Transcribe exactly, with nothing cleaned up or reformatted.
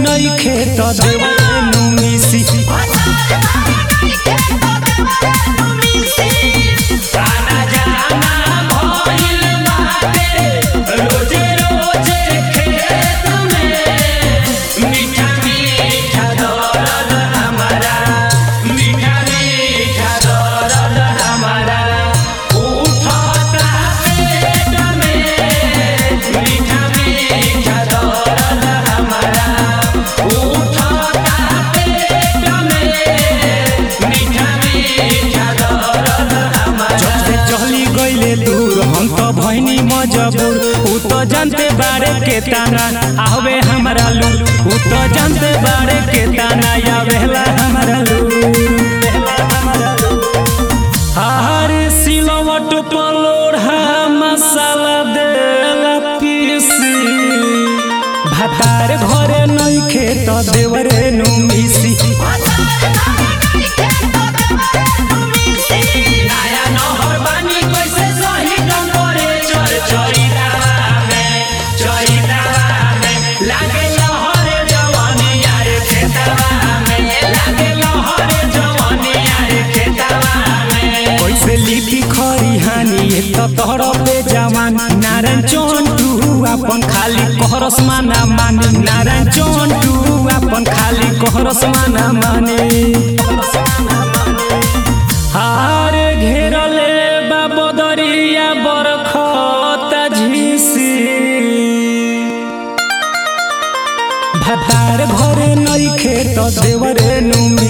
नइखे त देवरे नु मिसी दूर हम तो भैनी मजबूर उ तो जानते बारे के ताना आवे हमारा लूर उ तो जानते बारे के ताना आवेला हमारा लूर हर सिलवट पलोढ़ा मसाला देला पीसी भातार घरे नइखे त देवरे नु मिसी तोहर पे जवान नारायण चंटू अपन खाली कहरस माना मानी नारायण चंटू अपन खाली कहरस माना मानी हारे घेरले बाबदरिया बरखत झिसी भातार घरे नइखे त देवरे नु